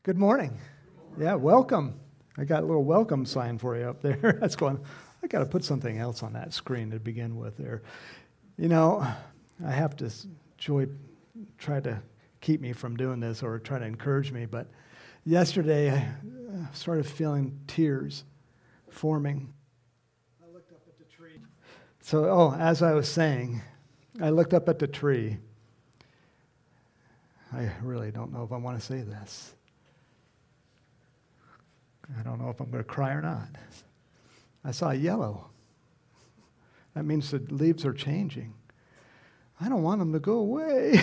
Good morning. Yeah, welcome. I got a little welcome sign for you up there. That's going, I got to put something else on that screen to begin with there. You know, I have to, Joy try to keep me from doing this or try to encourage me, but yesterday I started feeling tears forming. I looked up at the tree. So, as I was saying, I looked up at the tree. I really don't know if I want to say this. I don't know if I'm going to cry or not. I saw yellow. That means the leaves are changing. I don't want them to go away.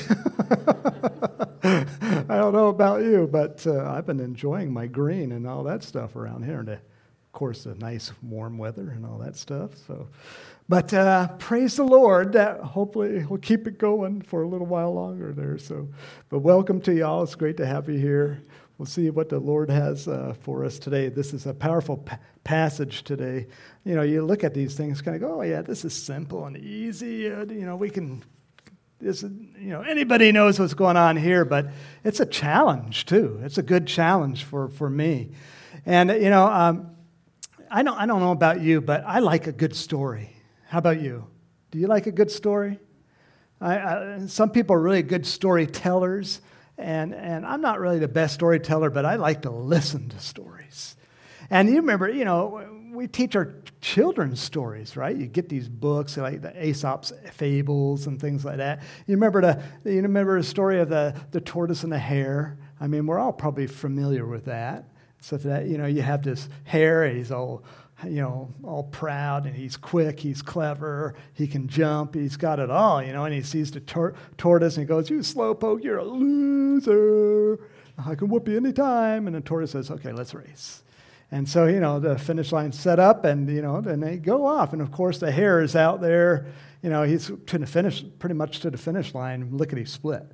I don't know about you, but I've been enjoying my green and all that stuff around here. And, of course, the nice warm weather and all that stuff. But praise the Lord, that hopefully we'll keep it going for a little while longer there. But welcome to y'all. It's great to have you here. We'll see what the Lord has for us today. This is a powerful passage today. You know, you look at these things, kind of go, oh yeah, this is simple and easy. We can. Anybody knows what's going on here, but it's a challenge too. It's a good challenge for me. And I don't know about you, but I like a good story. How about you? Do you like a good story? Some people are really good storytellers. And I'm not really the best storyteller, but I like to listen to stories. And you remember, we teach our children stories, right? You get these books like the Aesop's Fables and things like that. You remember the story of the tortoise and the hare? I mean, we're all probably familiar with that. So that you have this hare, and he's all proud, and he's quick, he's clever, he can jump, he's got it all, and he sees the tortoise, and he goes, "You slowpoke, you're a loser. I can whoop you anytime." And the tortoise says, "Okay, let's race." And so, the finish line's set up, and, then they go off. And, of course, the hare is out there, he's pretty much to the finish line, lickety-split.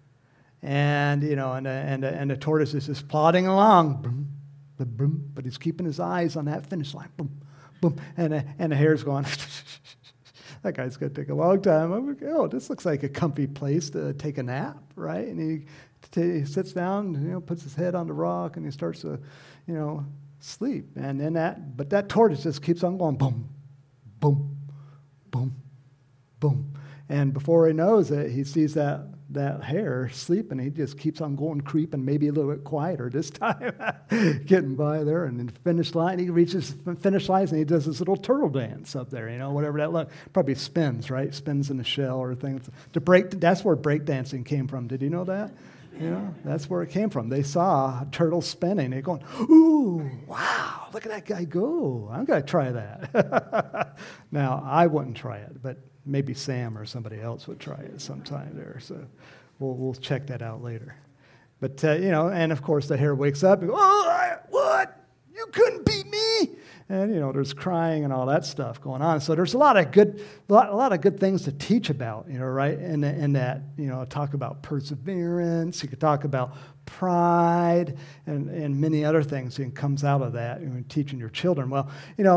And, and the tortoise is just plodding along, boom, boom, but he's keeping his eyes on that finish line, boom, boom, and the hare's going, that guy's going to take a long time. I'm like, oh, this looks like a comfy place to take a nap, right? And he sits down, puts his head on the rock, and he starts to, sleep. And then that tortoise just keeps on going, boom, boom, boom, boom. And before he knows it, he sees that hare sleeping. He just keeps on going, creeping, maybe a little bit quieter this time, getting by there. And then finish line, he reaches the finish line, and he does this little turtle dance up there, whatever that looks. Probably spins, right? Spins in the shell or things. That's where breakdancing came from. Did you know that? That's where it came from. They saw a turtle spinning. They're going, ooh, wow, look at that guy go. I'm going to try that. Now, I wouldn't try it, but maybe Sam or somebody else would try it sometime there. So we'll check that out later. But, and of course the hare wakes up and goes, oh, what? You couldn't beat me? And, there's crying and all that stuff going on. So there's a lot of good things to teach about, right? And that, talk about perseverance. You could talk about pride and many other things that comes out of that teaching your children. Well,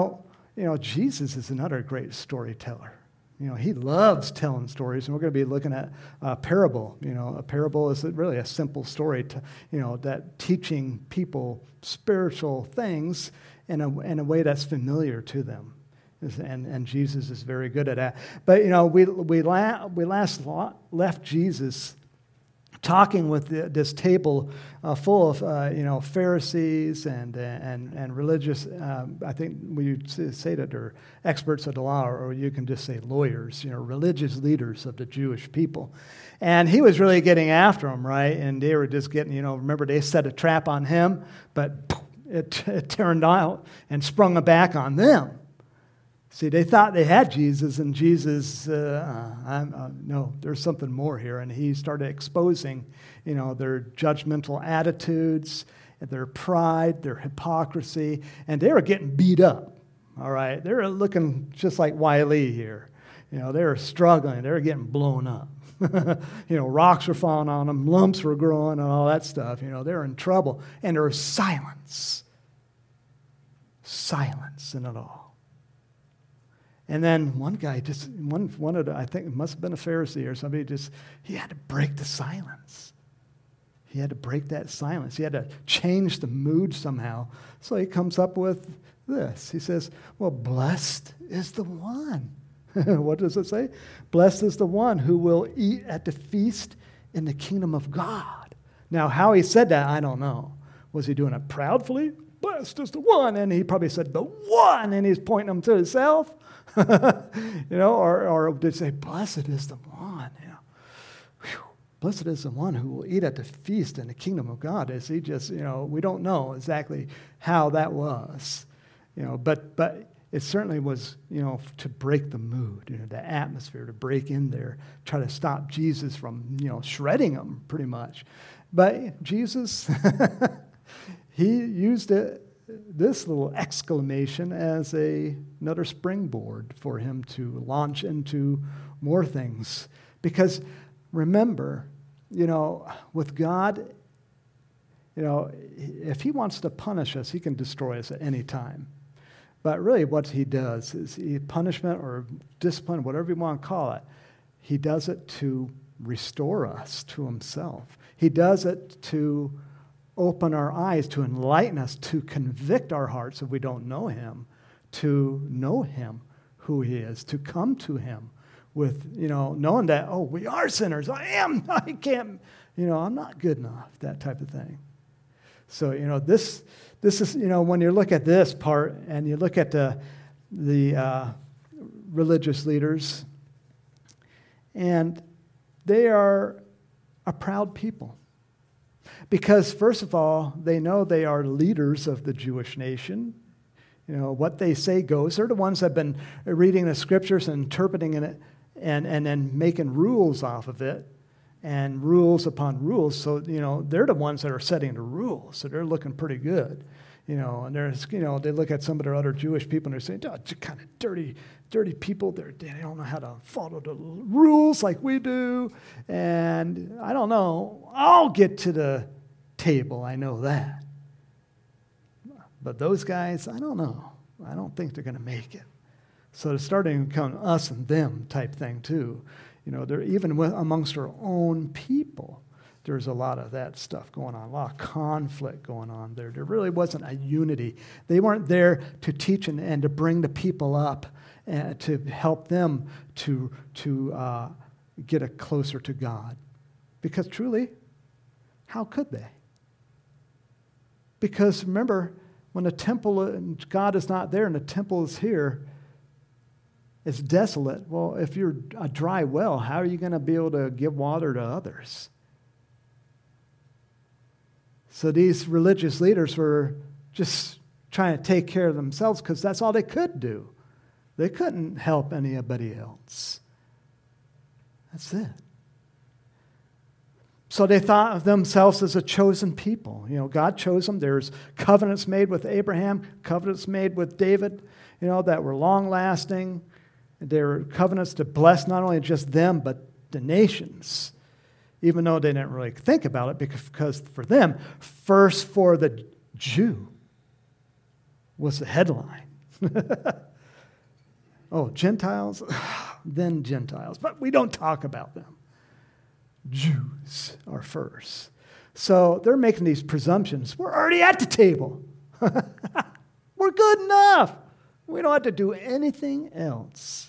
Jesus is another great storyteller. He loves telling stories, and we're going to be looking at a parable. A parable is really a simple story, that teaching people spiritual things in a way that's familiar to them. And Jesus is very good at that. But, we last left Jesus talking with this table full of Pharisees and religious, I think we say that they're experts of the law, or you can just say lawyers, religious leaders of the Jewish people. And he was really getting after them, right? And they were just getting, remember they set a trap on him, but it turned out and sprung a back on them. See, they thought they had Jesus, and Jesus, no, there's something more here. And he started exposing, their judgmental attitudes, their pride, their hypocrisy, and they were getting beat up, all right? They were looking just like Wiley here. They were struggling. They were getting blown up. Rocks were falling on them, lumps were growing, and all that stuff. They were in trouble. And there was silence in it all. And then one guy one of the, I think it must have been a Pharisee or somebody, he had to break the silence. He had to break that silence. He had to change the mood somehow. So he comes up with this. He says, well, blessed is the one. What does it say? Blessed is the one who will eat at the feast in the kingdom of God. Now, how he said that, I don't know. Was he doing it proudly? Blessed is the one. And he probably said, the one. And he's pointing them to himself. Or did he say, blessed is the one. Whew. Blessed is the one who will eat at the feast in the kingdom of God. Is he just, we don't know exactly how that was. But it certainly was, to break the mood, the atmosphere, to break in there, try to stop Jesus from, shredding him pretty much. But Jesus, he used this little exclamation as another springboard for him to launch into more things. Because remember, with God, if he wants to punish us, he can destroy us at any time. But really what he does is punishment or discipline, whatever you want to call it, he does it to restore us to himself. He does it to open our eyes, to enlighten us, to convict our hearts if we don't know him, to know him, who he is, to come to him with, knowing that, oh, we are sinners. I can't, I'm not good enough, that type of thing. So, this is, when you look at this part and you look at the religious leaders, and they are a proud people. Because, first of all, they know they are leaders of the Jewish nation. What they say goes. They're the ones that have been reading the scriptures and interpreting it and then making rules off of it. And rules upon rules. So, they're the ones that are setting the rules. So they're looking pretty good. And there's, they look at some of their other Jewish people and they're saying, oh, kind of dirty people. They don't know how to follow the rules like we do. And I don't know. I'll get to the table. I know that. But those guys, I don't know. I don't think they're going to make it. So they're starting to become us and them type thing too. They're even amongst our own people. There's a lot of that stuff going on, a lot of conflict going on there. There really wasn't a unity. They weren't there to teach and to bring the people up and to help them to get closer to God. Because truly, how could they? Because remember, when the temple, and God is not there and the temple is here, it's desolate. Well, if you're a dry well, how are you going to be able to give water to others? So these religious leaders were just trying to take care of themselves because that's all they could do. They couldn't help anybody else. That's it. So they thought of themselves as a chosen people. God chose them. There's covenants made with Abraham, covenants made with David, that were long-lasting. There were covenants to bless not only just them, but the nations, even though they didn't really think about it, because for them, first for the Jew was the headline. Oh, Gentiles, then Gentiles. But we don't talk about them. Jews are first. So they're making these presumptions. We're already at the table. We're good enough. We don't have to do anything else.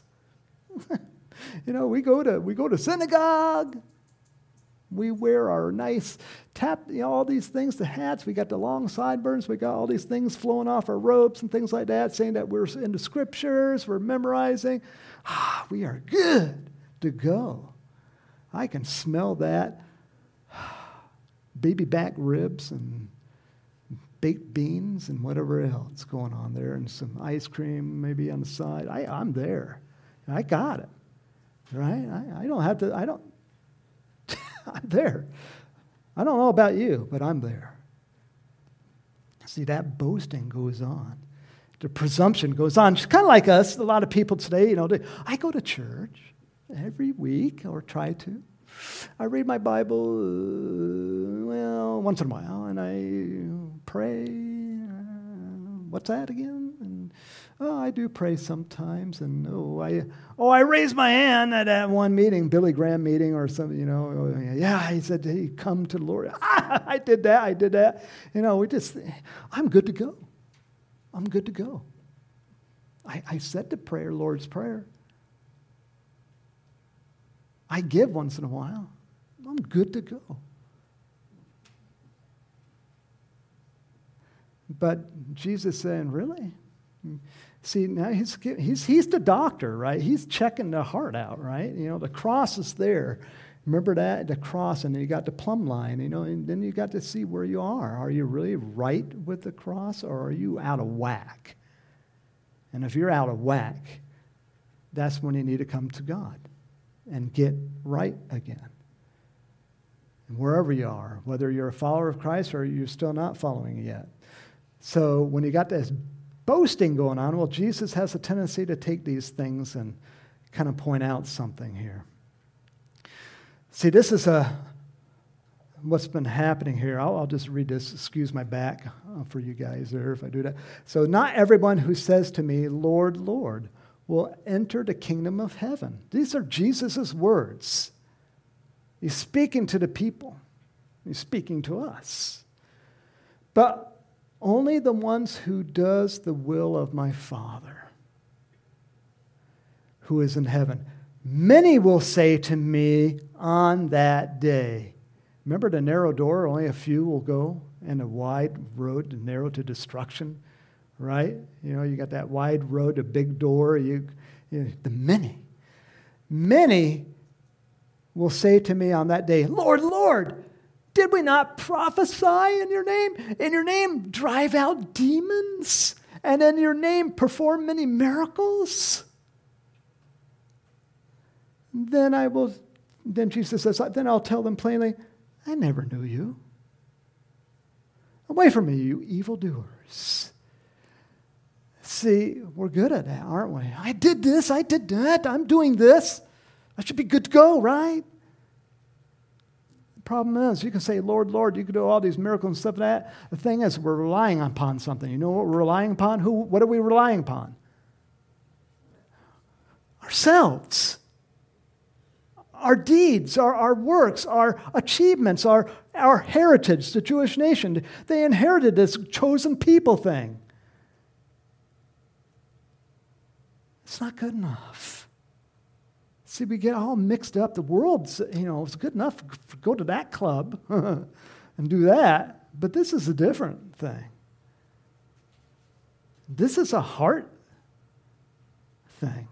We go to synagogue. We wear our nice all these things, the hats. We got the long sideburns. We got all these things flowing off our robes and things like that, saying that we're into scriptures, we're memorizing. We are good to go. I can smell that baby back ribs and baked beans and whatever else going on there, and some ice cream maybe on the side. I'm there. I got it, right? I don't have to, I'm there. I don't know about you, but I'm there. See, that boasting goes on. The presumption goes on. It's kind of like us, a lot of people today, I go to church every week, or try to. I read my Bible, once in a while, and I pray. What's that again? And Oh, I do pray sometimes, and I raised my hand at that one meeting, Billy Graham meeting or something, yeah, he said, hey, come to the Lord. I did that. I'm good to go. I'm good to go. I said the prayer, Lord's Prayer. I give once in a while. I'm good to go. But Jesus saying, really? See, now he's the doctor, right? He's checking the heart out, right? The cross is there. Remember that? The cross, and then you got the plumb line, and then you got to see where you are. Are you really right with the cross, or are you out of whack? And if you're out of whack, that's when you need to come to God and get right again. And wherever you are, whether you're a follower of Christ or you're still not following yet. So when you got this boasting going on, well, Jesus has a tendency to take these things and kind of point out something here. See, this is what's been happening here. I'll just read this. Excuse my back for you guys there if I do that. So not everyone who says to me, Lord, Lord, will enter the kingdom of heaven. These are Jesus' words. He's speaking to the people. He's speaking to us. But only the ones who does the will of my Father who is in heaven. Many will say to me on that day. Remember the narrow door, only a few will go, and a wide road, narrow to destruction, right? You got that wide road, a big door, the many. Many will say to me on that day, Lord, Lord, did we not prophesy in your name? In your name drive out demons? And in your name perform many miracles? Then Jesus says, then I'll tell them plainly, I never knew you. Away from me, you evildoers. See, we're good at that, aren't we? I did this, I did that, I'm doing this. I should be good to go, right? The problem is, you can say, Lord, Lord, you can do all these miracles and stuff like that. The thing is, we're relying upon something. You know what we're relying upon? What are we relying upon? Ourselves. Our deeds, our works, our achievements, our heritage, the Jewish nation. They inherited this chosen people thing. It's not good enough. See, we get all mixed up. The world's, it's good enough to go to that club and do that. But this is a different thing. This is a heart thing.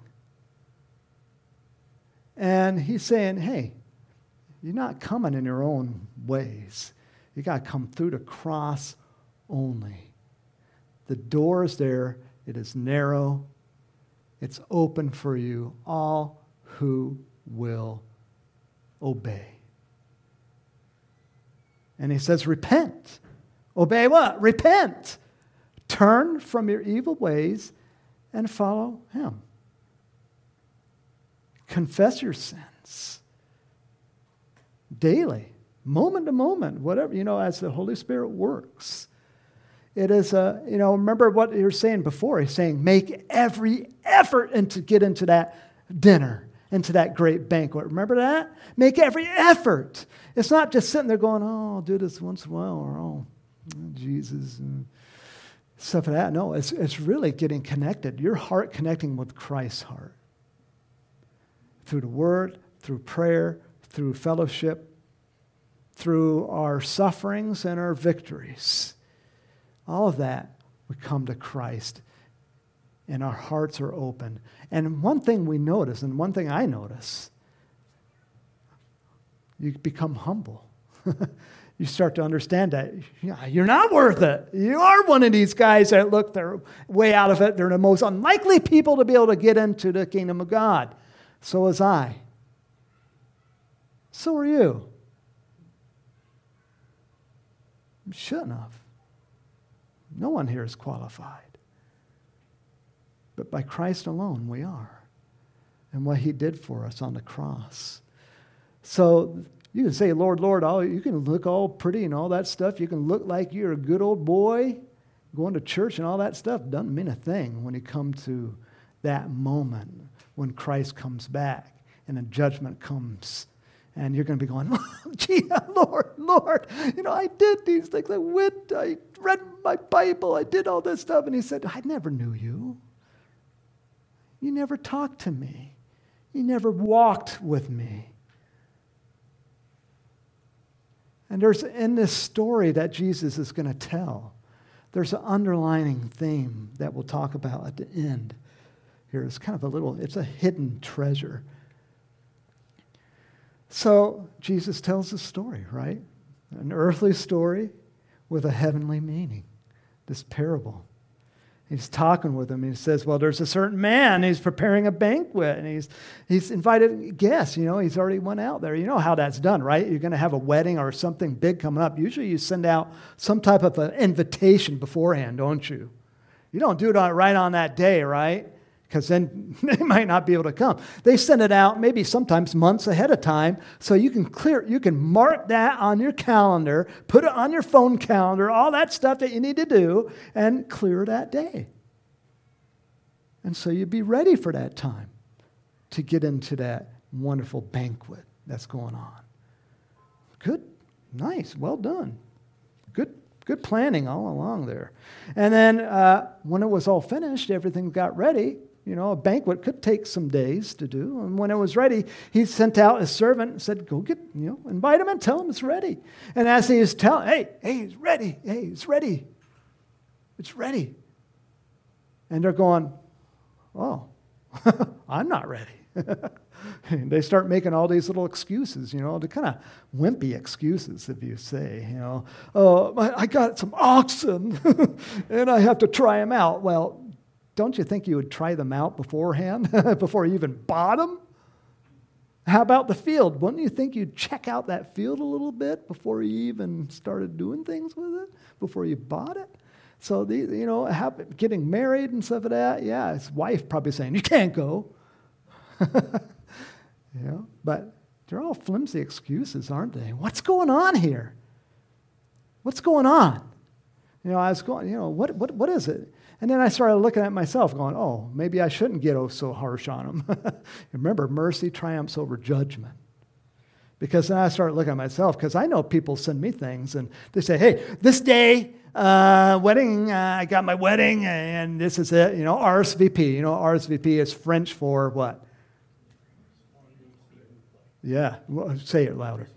And he's saying, hey, you're not coming in your own ways. You got to come through the cross only. The door is there. It is narrow. It's open for you, all who will obey. And he says, repent. Obey what? Repent. Turn from your evil ways and follow him. Confess your sins daily, moment to moment, whatever, as the Holy Spirit works. It is remember what you were saying before. He's saying, make every effort to get into that dinner, into that great banquet. Remember that? Make every effort. It's not just sitting there going, oh, I'll do this once in a while, or oh, Jesus, and stuff like that. No, it's really getting connected. Your heart connecting with Christ's heart. Through the Word, through prayer, through fellowship, through our sufferings and our victories. All of that, we come to Christ, and our hearts are open. And one thing we notice, and one thing I notice, you become humble. You start to understand that you're not worth it. You are one of these guys that look, they're way out of it. They're the most unlikely people to be able to get into the kingdom of God. So was I. So are you. You shouldn't have. No one here is qualified. But by Christ alone, we are. And what he did for us on the cross. So you can say, Lord, Lord, you can look all pretty and all that stuff. You can look like you're a good old boy. Going to church and all that stuff doesn't mean a thing when you come to that moment when Christ comes back and the judgment comes. And you're going to be going, gee, Lord, I did these things. I read my Bible. I did all this stuff. And he said, I never knew you. You never talked to me. You never walked with me. And there's in this story that Jesus is going to tell, there's an underlining theme that we'll talk about at the end. Here, it's kind of it's a hidden treasure. So Jesus tells a story, right? An earthly story with a heavenly meaning, this parable. He's talking with him. He says, well, there's a certain man. He's preparing a banquet, and he's invited guests. He's already went out there. You know how that's done, right? You're going to have a wedding or something big coming up. Usually you send out some type of an invitation beforehand, don't you? You don't do it right on that day, right? Because then they might not be able to come. They send it out maybe sometimes months ahead of time, so you can mark that on your calendar, put it on your phone calendar, all that stuff that you need to do, and clear that day. And so you'd be ready for that time to get into that wonderful banquet that's going on. Good, nice, well done. Good planning all along there. And then when it was all finished, everything got ready. A banquet could take some days to do. And when it was ready, he sent out his servant and said, go invite him and tell him it's ready. And as he was telling, hey, it's ready. Hey, it's ready. It's ready. And they're going, oh, I'm not ready. And they start making all these little excuses, the kind of wimpy excuses, if you say, oh, I got some oxen and I have to try them out. Well, don't you think you would try them out beforehand, before you even bought them? How about the field? Wouldn't you think you'd check out that field a little bit before you even started doing things with it, before you bought it? So, getting married and stuff like that, yeah, his wife probably saying, you can't go. But they're all flimsy excuses, aren't they? What's going on here? What's going on? I was going, what is it? And then I started looking at myself going, oh, maybe I shouldn't get so harsh on them. Remember, mercy triumphs over judgment. Because then I started looking at myself, because I know people send me things, and they say, hey, this day, wedding, I got my wedding, and this is it, RSVP. RSVP is French for what? Yeah, well, say it louder.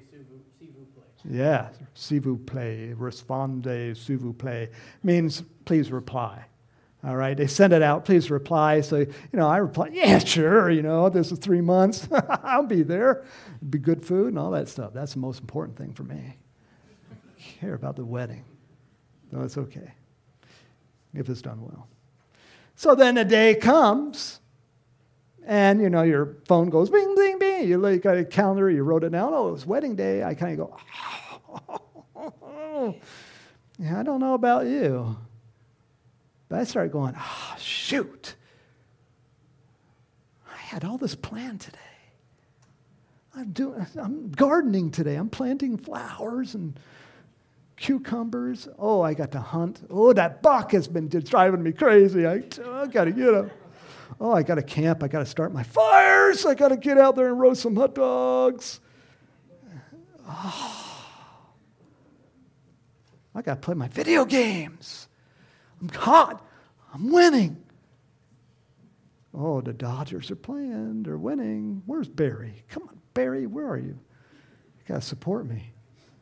Yeah, s'il vous plaît, respondez, s'il vous plaît, means please reply. All right, they send it out, please reply. So, I reply, yeah, sure, this is 3 months. I'll be there. It'll be good food and all that stuff. That's the most important thing for me. I care about the wedding. No, it's okay if it's done well. So then the day comes, and, your phone goes bing, bing, bing. You got a calendar, you wrote it down. Oh, it was wedding day. I kind of go, yeah, I don't know about you. But I started going, shoot. I had all this planned today. I'm gardening today. I'm planting flowers and cucumbers. Oh, I got to hunt. Oh, that buck has been just driving me crazy. I got to get him. Oh, I got to camp. I got to start my fires. I got to get out there and roast some hot dogs. Oh, I got to play my video games. I'm hot. I'm winning. Oh, the Dodgers are playing. They're winning. Where's Barry? Come on, Barry, where are you? You got to support me.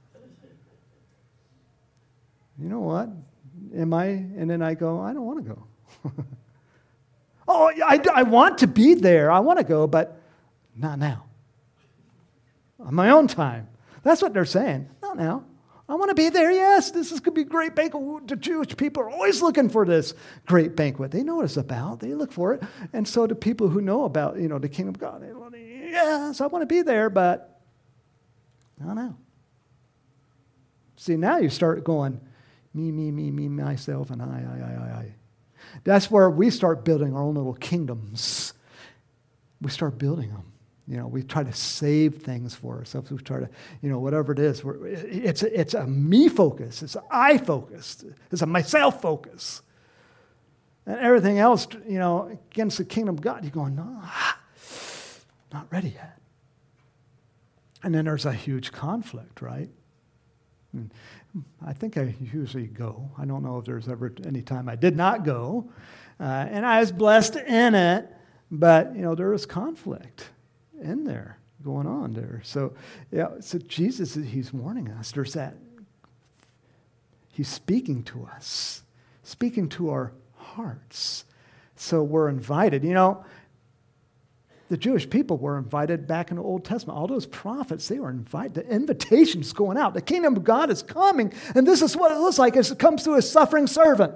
You know what? And then I go, I don't want to go. Oh, I want to be there. I want to go, but not now. On my own time. That's what they're saying. Not now. I want to be there, yes. This is going to be a great banquet. The Jewish people are always looking for this great banquet. They know what it's about. They look for it. And so do people who know about, the kingdom of God. Yes, I want to be there, but not now. See, now you start going, me, myself, and I. That's where we start building our own little kingdoms. We start building them. We try to save things for ourselves. We try to, whatever it is. It's a me focus. It's an I focus. It's a myself focus. And everything else, against the kingdom of God, you're going, no, not ready yet. And then there's a huge conflict, right? And I think I usually go. I don't know if there's ever any time I did not go. And I was blessed in it, but, there was conflict in there, going on there. So Jesus, he's warning us. There's that. He's speaking to us, speaking to our hearts. So we're invited. The Jewish people were invited back in the Old Testament. All those prophets, they were invited. The invitation's going out. The kingdom of God is coming, and this is what it looks like as it comes through a suffering servant.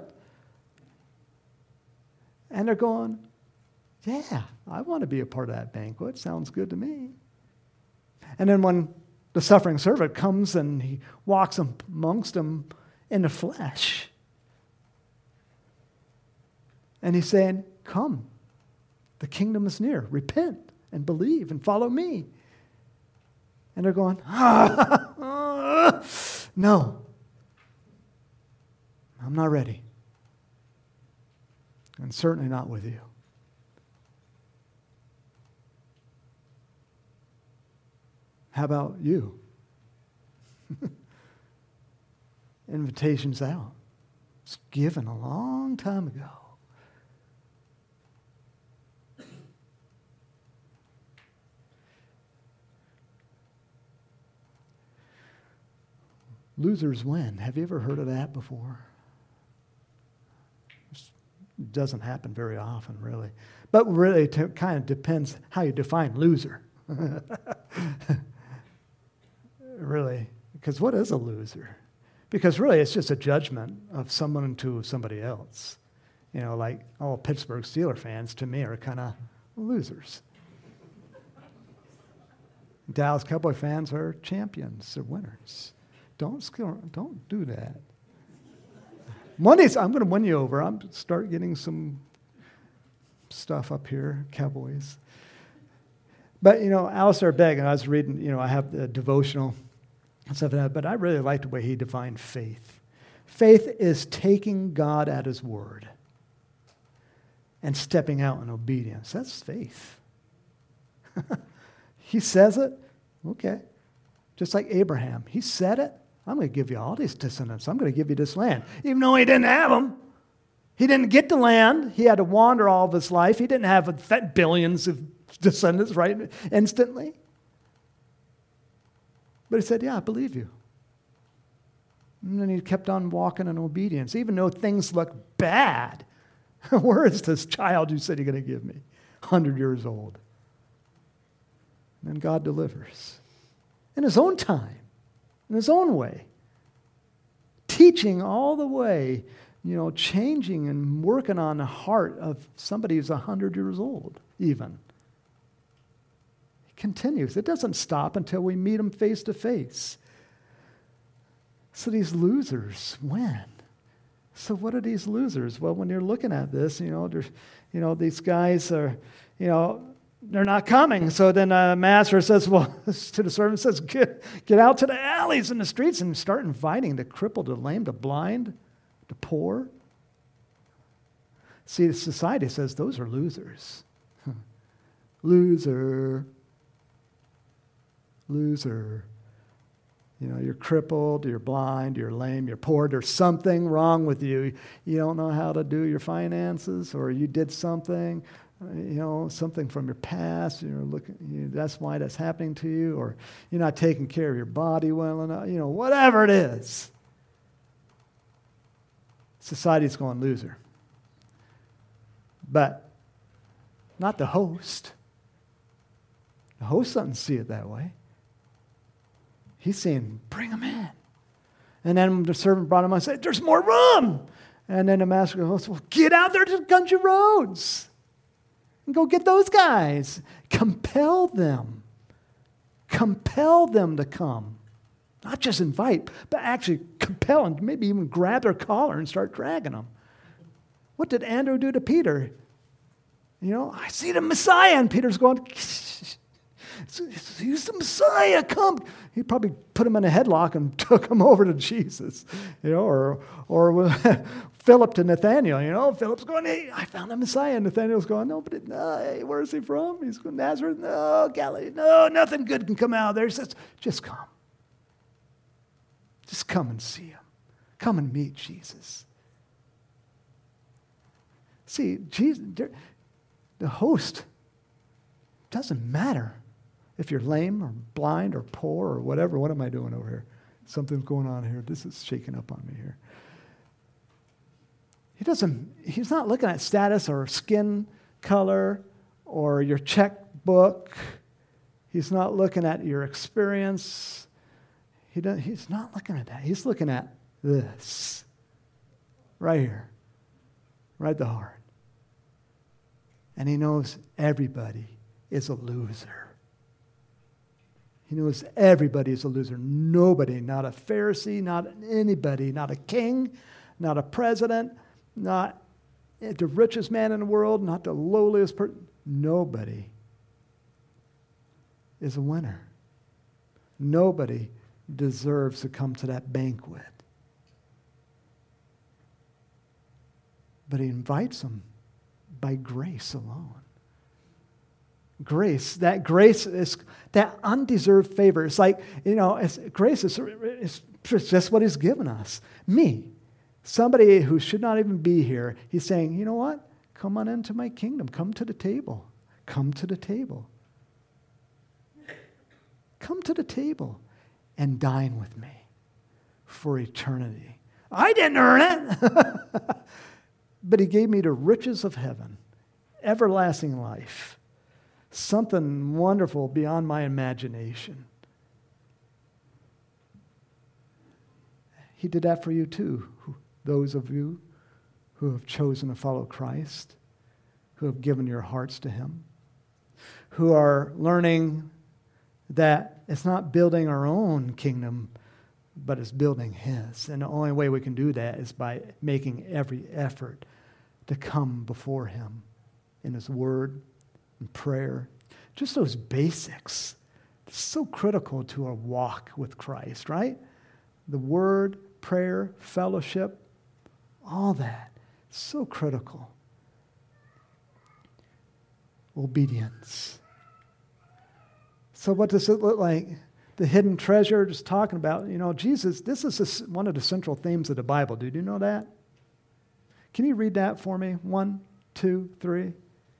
And they're going, yeah, I want to be a part of that banquet. Sounds good to me. And then when the suffering servant comes and he walks amongst them in the flesh, and he's saying, come, the kingdom is near. Repent and believe and follow me. And they're going, no, I'm not ready. And certainly not with you. How about you? Invitation's out. It's given a long time ago. Losers win. Have you ever heard of that before? It doesn't happen very often, really. But really, it kind of depends how you define loser. Really. Because what is a loser? Because really, it's just a judgment of someone to somebody else. Like all Pittsburgh Steelers fans, to me, are kind of losers. Dallas Cowboy fans are champions, they're winners. Don't do that. Mondays, I'm going to win you over. I'm going to start getting some stuff up here, Cowboys. But, Alistair Begg, and I was reading, I have the devotional and stuff like that, but I really like the way he defined faith. Faith is taking God at his word and stepping out in obedience. That's faith. He says it, okay. Just like Abraham. He said it. I'm going to give you all these descendants. I'm going to give you this land. Even though he didn't have them. He didn't get the land. He had to wander all of his life. He didn't have billions of descendants right instantly. But he said, yeah, I believe you. And then he kept on walking in obedience. Even though things look bad. Where is this child you said you're going to give me? 100 years old. And then God delivers. In his own time. In his own way. Teaching all the way, changing and working on the heart of somebody who's 100 years old, even. It continues. It doesn't stop until we meet him face to face. So these losers win. So what are these losers? Well, when you're looking at this, there's, these guys are, they're not coming. So then the master says, to the servant, says, get out to the alleys and the streets and start inviting the crippled, the lame, the blind, the poor. See, the society says those are losers. Loser. You're crippled, you're blind, you're lame, you're poor. There's something wrong with you. You don't know how to do your finances, or you did something. Something from your past, that's why that's happening to you, or you're not taking care of your body well enough, whatever it is. Society's going loser. But not the host. The host doesn't see it that way. He's saying, bring them in. And then the servant brought him on and said, there's more room. And then the master goes, well, get out there to the country roads. And go get those guys. Compel them. Compel them to come. Not just invite, but actually compel and maybe even grab their collar and start dragging them. What did Andrew do to Peter? I see the Messiah. And Peter's going, He's the Messiah, come. He probably put him in a headlock and took him over to Jesus. Or Philip to Nathaniel. Philip's going, hey, I found the Messiah. And Nathaniel's going, no, hey, where is he from? He's going, Nazareth? No, Galilee. No, nothing good can come out of there. He says, just come. Just come and see him. Come and meet Jesus. See, Jesus, the host doesn't matter if you're lame or blind or poor or whatever. What am I doing over here? Something's going on here. This is shaking up on me here. He's not looking at status or skin color or your checkbook. He's not looking at your experience. He's not looking at that. He's looking at this. Right here. Right at the heart. And he knows everybody is a loser. He knows everybody is a loser. Nobody, not a Pharisee, not anybody, not a king, not a president, not the richest man in the world, not the lowliest person. Nobody is a winner. Nobody deserves to come to that banquet. But he invites them by grace alone. Grace is that undeserved favor. It's like, grace is just what he's given us. Me, somebody who should not even be here, he's saying, you know what? Come on into my kingdom. Come to the table. Come to the table. Come to the table and dine with me for eternity. I didn't earn it. But he gave me the riches of heaven, everlasting life, something wonderful beyond my imagination. He did that for you too, those of you who have chosen to follow Christ, who have given your hearts to him, who are learning that it's not building our own kingdom, but it's building his. And the only way we can do that is by making every effort to come before him in his word and prayer. Just those basics. It's so critical to our walk with Christ, right? The word, prayer, fellowship, all that. So critical. Obedience. So what does it look like? The hidden treasure, just talking about, Jesus, this is one of the central themes of the Bible. Did you know that? Can you read that for me? 1, 2, 3.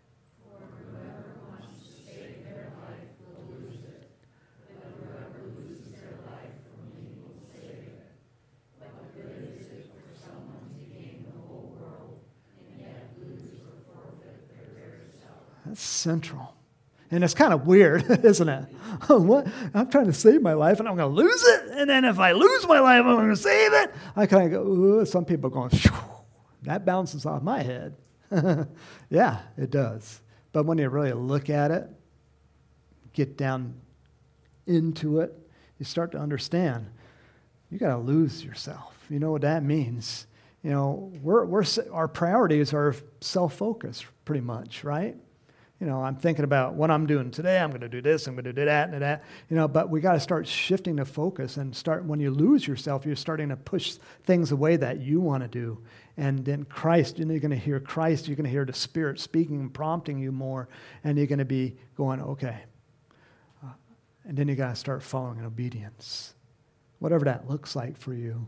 That's central. And it's kind of weird, isn't it? What? I'm trying to save my life, and I'm going to lose it. And then if I lose my life, I'm going to save it. I kind of go, ooh. Some people are going, phew, that bounces off my head. Yeah, it does. But when you really look at it, get down into it, you start to understand. You got to lose yourself. You know what that means? Our priorities are self-focused, pretty much, right? I'm thinking about what I'm doing today. I'm going to do this. I'm going to do that and that. But we got to start shifting the focus and start. When you lose yourself, you're starting to push things away that you want to do. And then Christ, you're going to hear Christ. You're going to hear the Spirit speaking and prompting you more. And you're going to be going, okay. And then you got to start following in obedience, whatever that looks like for you.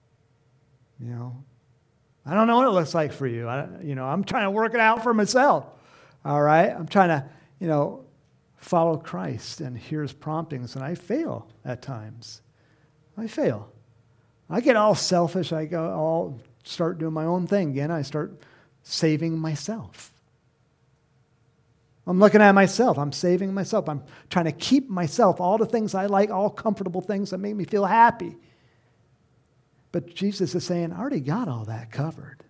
I don't know what it looks like for you. I'm trying to work it out for myself. All right? I'm trying to, follow Christ and hear his promptings, and I fail at times. I fail. I get all selfish. I start doing my own thing again. I start saving myself. I'm looking at myself. I'm saving myself. I'm trying to keep myself, all the things I like, all comfortable things that make me feel happy. But Jesus is saying, I already got all that covered.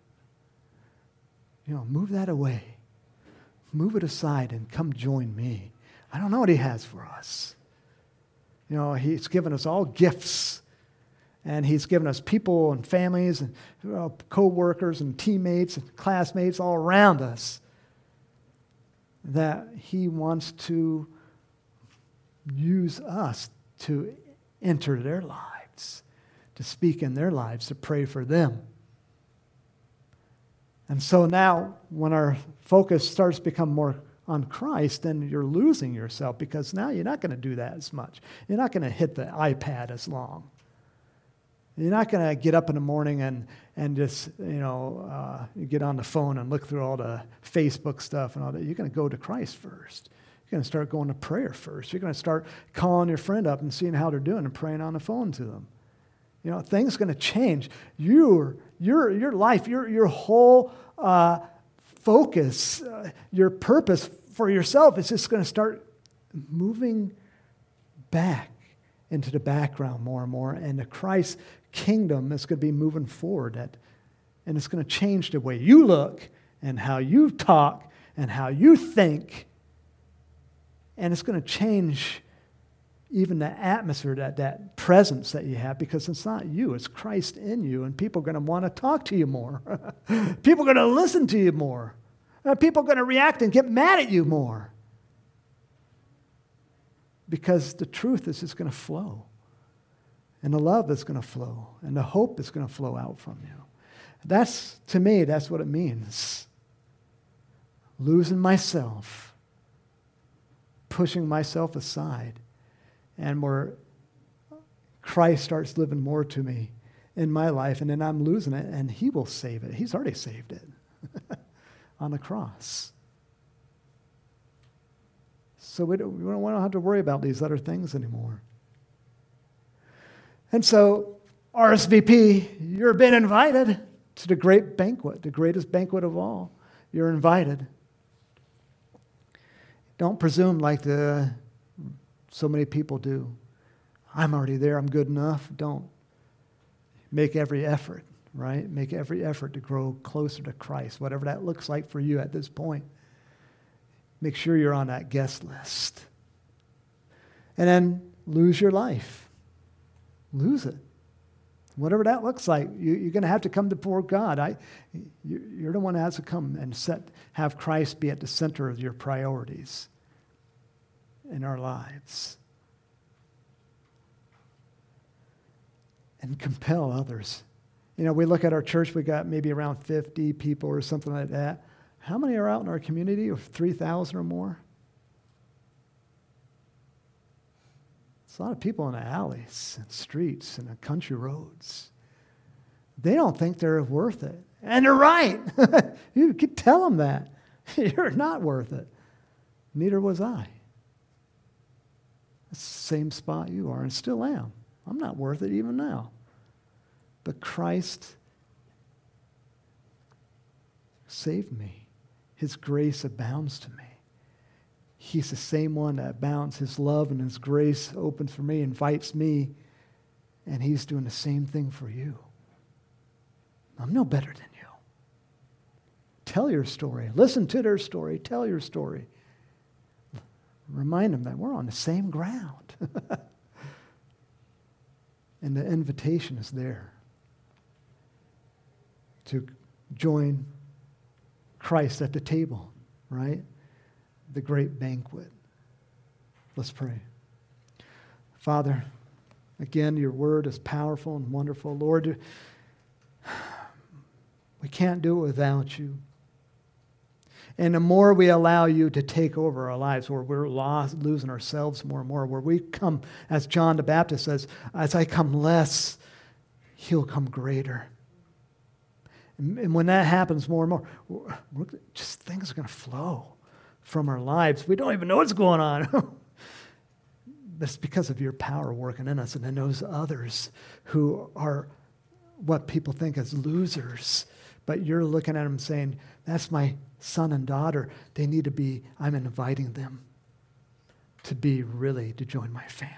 Move that away. Move it aside and come join me. I don't know what he has for us. He's given us all gifts. And he's given us people and families and co-workers and teammates and classmates all around us that he wants to use us to enter their lives, to speak in their lives, to pray for them. And so now, when our focus starts to become more on Christ, then you're losing yourself, because now you're not going to do that as much. You're not going to hit the iPad as long. You're not going to get up in the morning and just, you get on the phone and look through all the Facebook stuff and all that. You're going to go to Christ first. You're going to start going to prayer first. You're going to start calling your friend up and seeing how they're doing and praying on the phone to them. Things are going to change. Your life, your whole focus, your purpose for yourself is just going to start moving back into the background more and more, and the Christ kingdom is going to be moving forward, and it's going to change the way you look and how you talk and how you think, and it's going to change even the atmosphere, that presence that you have, because it's not you, it's Christ in you, and people are going to want to talk to you more. People are going to listen to you more. People are going to react and get mad at you more. Because the truth is just going to flow. And the love is going to flow. And the hope is going to flow out from you. To me, that's what it means. Losing myself. Pushing myself aside. And where Christ starts living more to me in my life, and then I'm losing it, and He will save it. He's already saved it on the cross. So we don't have to worry about these other things anymore. And so, RSVP, you're being invited to the great banquet, the greatest banquet of all. You're invited. Don't presume like so many people do. I'm already there, I'm good enough. Don't. Make every effort, right? Make every effort to grow closer to Christ, whatever that looks like for you at this point. Make sure you're on that guest list. And then lose your life. Lose it. Whatever that looks like, you're going to have to come before God. You're the one that has to come and have Christ be at the center of your priorities in our lives. And compel others. We look at our church, we got maybe around 50 people or something like that. How many are out in our community? 3,000 or more? It's a lot of people in the alleys and streets and the country roads. They don't think they're worth it. And they're right. You could tell them that. You're not worth it. Neither was I. It's the same spot you are, and still am. I'm not worth it even now. But Christ saved me. His grace abounds to me. He's the same one that abounds. His love and His grace opens for me, invites me, and He's doing the same thing for you. I'm no better than you. Tell your story. Listen to their story. Tell your story. Remind them that we're on the same ground. And the invitation is there to join Christ at the table, right? The great banquet. Let's pray. Father, again, your word is powerful and wonderful. Lord, we can't do it without you. And the more we allow you to take over our lives, where we're losing ourselves more and more, where we come, as John the Baptist says, as I come less, He'll come greater. And when that happens more and more, just things are going to flow from our lives. We don't even know what's going on. That's because of your power working in us, and in those others who are what people think as losers. But you're looking at them saying, that's my son and daughter. They need to be, I'm inviting them to join my family.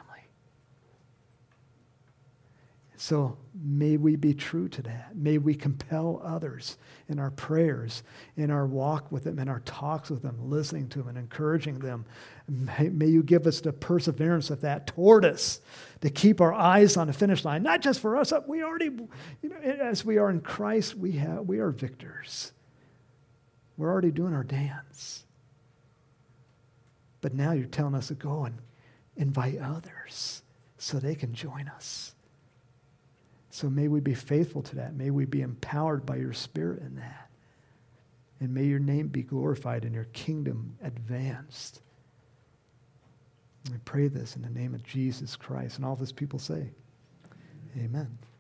So may we be true to that. May we compel others in our prayers, in our walk with them, in our talks with them, listening to them and encouraging them. May you give us the perseverance of that toward us, to keep our eyes on the finish line, not just for us. We already, as we are in Christ, we are victors. We're already doing our dance. But now you're telling us to go and invite others so they can join us. So may we be faithful to that. May we be empowered by your Spirit in that. And may your name be glorified and your kingdom advanced. I pray this in the name of Jesus Christ. And all this people say, amen.